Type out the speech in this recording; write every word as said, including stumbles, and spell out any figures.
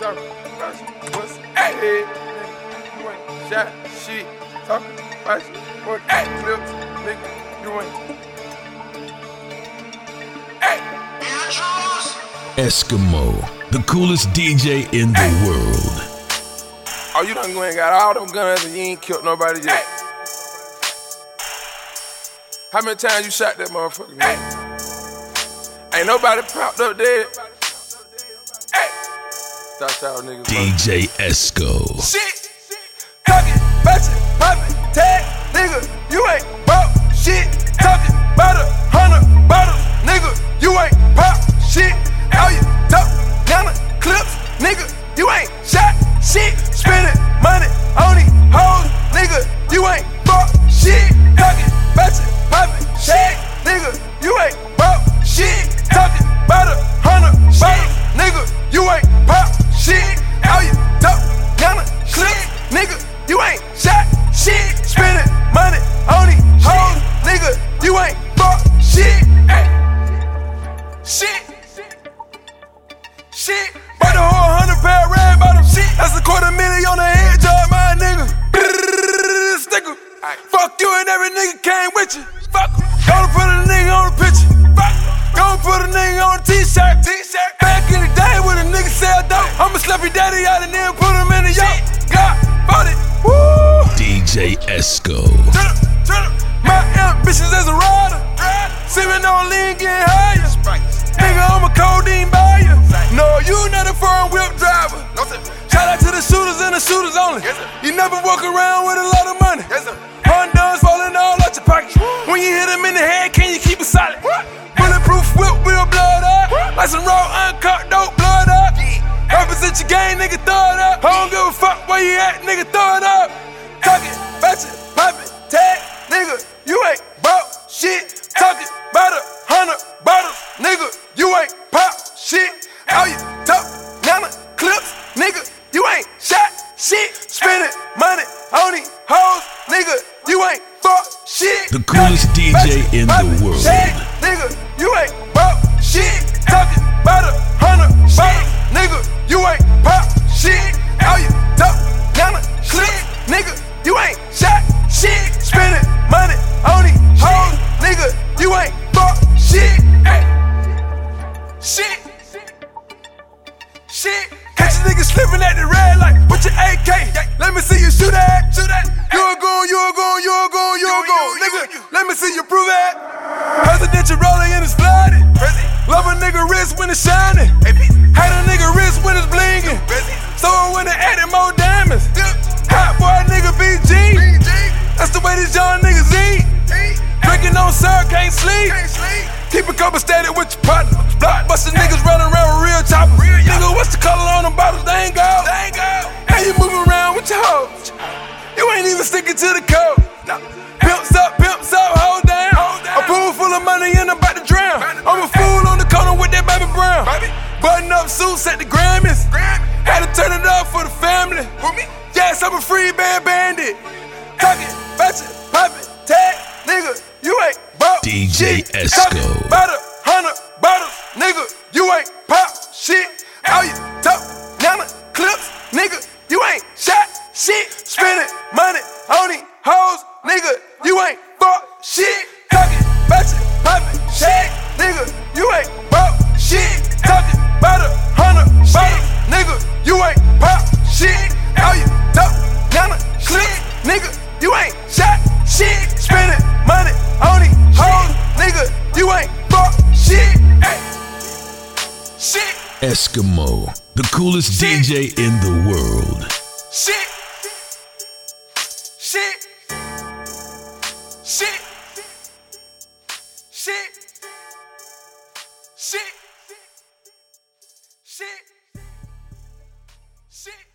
talking about shit. What's hey, you ain't shot shit. Talking about shit. What hey, clips, nigga, you ain't. Eskimo, the coolest D J in the hey. world. Oh, you done go and got all them guns and you ain't killed nobody yet. Hey. How many times you shot that motherfucker? Hey. Ain't nobody popped up dead. Hey. Stop y'all niggas. D J Esco. Shit. Talking, batching, popping, tag, nigga, you ain't pop shit. Talking about a hundred bottles, nigga, you ain't pop shit. All you talk, down the clips, nigga, you ain't shot shit. Spending money on these hoes, nigga, you ain't fuck shit. Talking, batching, popping, shit, nigga, you ain't pop shit. Talking about a hundred bottles, nigga, you ain't pop shit. All you talk, down the clips, nigga, you ain't shot shit. Spending money on these hoes, nigga, you ain't fuck shit. Ay. Shit. Shit, bought the whole hundred pair of red bottom shit. That's a quarter million on the head job, my nigga. Sticker. Fuck you and every nigga came with you. Fuck. Gonna put a nigga on the picture. Fuck. Gonna put a nigga on a t-shirt. T-shirt. Back in the day when a nigga sell dope, I'ma slap your daddy out and then put him in the yoke. God, bought it. Woo. D J Esco. Turn up, turn up. My ambitions as a rider. Sippin' on lean, getting higher. Nigga, I'm a codeine buyer. No, you not a foreign whip driver. No, shout out to the shooters and the shooters only. Yes, you never walk around with a lot of money. Yes, Hondas falling all out your pocket. What? When you hit them in the head, can you keep it solid? What? Bulletproof whip, wheel blood up. What? Like some raw, uncut dope, blood up. Yeah. Represent your game, nigga, throw it up. I don't give a fuck where you at, nigga, throw it up. Talking, batching, popping, tag, nigga, you ain't bought shit. Talking about a hundred bottles, nigga, you ain't pop shit. All you talk, now the clips, nigga, you ain't shot shit. Spending money on these hoes, nigga, you ain't fuck shit. The coolest D J in the world. Shit, nigga, you ain't pop shit. Talking about a hundred bottles, nigga, you ain't pop shit. All you talk, now the clips, nigga, you ain't shot shit. Spending money on these hoes, nigga, you ain't fuck shit. Ay. Shit. Shit, catch a nigga slipping at the red light with your A K. Let me see you shoot that, shoot that. You a goon, you a goon, you a goon, you a goon, nigga. Let me see you prove that. Presidential rolling and it's flooded. Love a nigga wrist when it's shining. Hate a nigga wrist when it's blinging. So when they added more diamonds. Hot boy nigga B G. That's the way these young niggas eat. Drinking on syrup, can't sleep. Keep a couple static with your partner. Blockbuster niggas running around with real choppers. Nigga, what's the color on them bottles? They ain't gold. How you moving around with your hoes? You ain't even sticking to the code. Pimps up, pimps up, hold down. A pool full of money and I'm about to drown. I'm a fool on the corner with that baby brown. Button up suits at the Grammys. Had to turn it up for the family. Yes, I'm a free band bandit. Talking, batching, popping, tag, nigga, you ain't bought D J shit. Esco. About a hundred bottles, nigga, you ain't pop shit. All you talk, now the clips, nigga, you ain't shot shit. Spending money on these hoes, nigga, you ain't fuck shit. Talking, batching, popping, shit, nigga, you ain't bought shit. Talking about a hundred bottles, nigga, you ain't pop shit. All you talk, now the clips, nigga, you ain't shot shit. Spending money on these hoes, nigga, you ain't fuck shit. Ay. Shit. Eskimo, the coolest shit. D J in the world. Shit. Shit. Shit. Shit. Shit. Shit. Shit.